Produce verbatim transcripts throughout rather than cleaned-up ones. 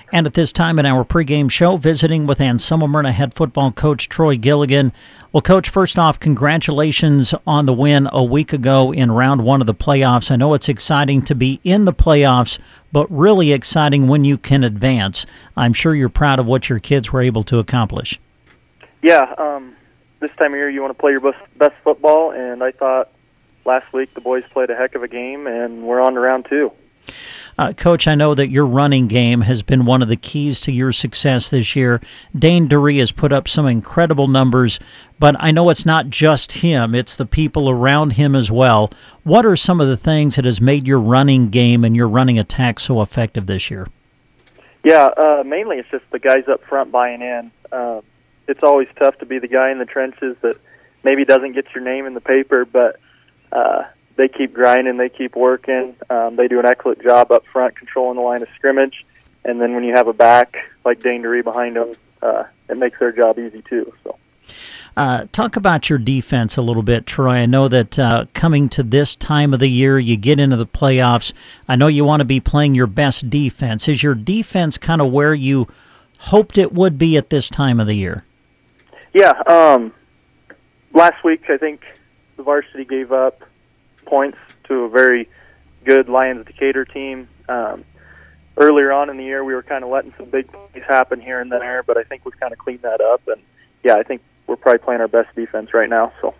And at this time in our pregame show, visiting with Anselmo Myrna head football coach Troy Gilligan. Well, Coach, first off, congratulations on the win a week ago in round one of the playoffs. I know it's exciting to be in the playoffs, but really exciting when you can advance. I'm sure you're proud of what your kids were able to accomplish. Yeah, um, this time of year you want to play your best, best football, and I thought last week the boys played a heck of a game, and we're on to round two. Uh, Coach, I know that your running game has been one of the keys to your success this year. Dane Dury has put up some incredible numbers, but I know it's not just him, it's the people around him as well. What are some of the things that has made your running game and your running attack so effective this year? Yeah, uh, mainly it's just the guys up front buying in. Uh, it's always tough to be the guy in the trenches that maybe doesn't get your name in the paper, but uh, they keep grinding, they keep working. Um, they do an excellent job up front controlling the line of scrimmage. And then when you have a back like Dane Dury behind them, uh, it makes their job easy too. So, uh, talk about your defense a little bit, Troy. I know that uh, coming to this time of the year, you get into the playoffs. I know you want to be playing your best defense. Is your defense kind of where you hoped it would be at this time of the year? Yeah. Um, last week, I think the varsity gave up points to a very good Lions Decatur team. Um, earlier on in the year, we were kind of letting some big plays happen here and there, but I think we've kind of cleaned that up. And, yeah, I think we're probably playing our best defense right now. So,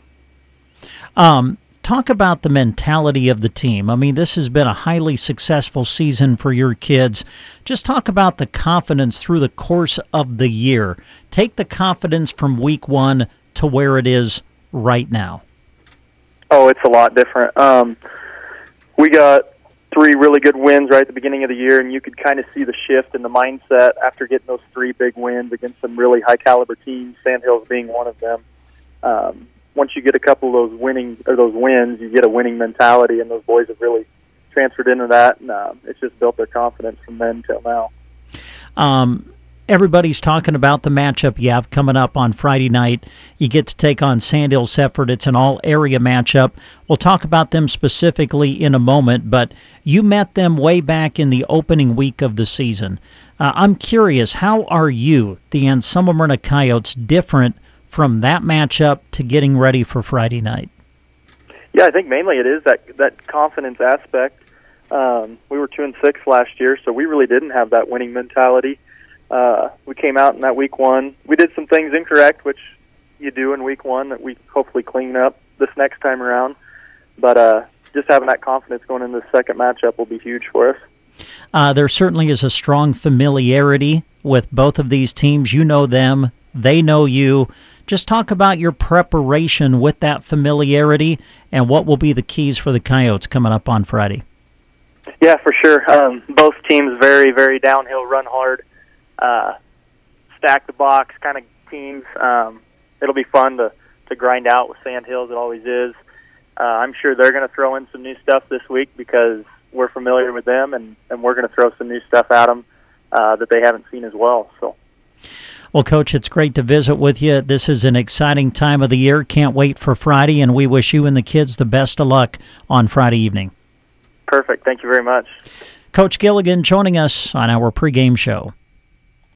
um, talk about the mentality of the team. I mean, this has been a highly successful season for your kids. Just talk about the confidence through the course of the year. Take the confidence from week one to where it is right now. Oh, it's a lot different. Um, we got three really good wins right at the beginning of the year, and you could kind of see the shift in the mindset after getting those three big wins against some really high-caliber teams, Sandhills being one of them. Um, once you get a couple of those winning or those wins, you get a winning mentality, and those boys have really transferred into that, and uh, it's just built their confidence from then till now. Um. Everybody's talking about the matchup you have coming up on Friday night. You get to take on Sandhills Sefford. It's an all-area matchup. We'll talk about them specifically in a moment, but you met them way back in the opening week of the season. Uh, I'm curious, how are you, the Anselmo Myrna Coyotes, different from that matchup to getting ready for Friday night? Yeah, I think mainly it is that, that confidence aspect. Um, we were two and six last year, so we really didn't have that winning mentality. Uh, we came out in that week one. We did some things incorrect, which you do in week one, that we hopefully clean up this next time around. But uh, just having that confidence going into the second matchup will be huge for us. Uh, there certainly is a strong familiarity with both of these teams. You know them. They know you. Just talk about your preparation with that familiarity and what will be the keys for the Coyotes coming up on Friday. Yeah, for sure. Um, both teams very, very downhill, run hard. Uh, stack the box kind of teams. Um, it'll be fun to, to grind out with Sandhills. It always is. Uh, I'm sure they're going to throw in some new stuff this week because we're familiar with them, and, and we're going to throw some new stuff at them uh, that they haven't seen as well. So, well, Coach, it's great to visit with you. This is an exciting time of the year. Can't wait for Friday, and we wish you and the kids the best of luck on Friday evening. Perfect. Thank you very much. Coach Gilligan joining us on our pregame show.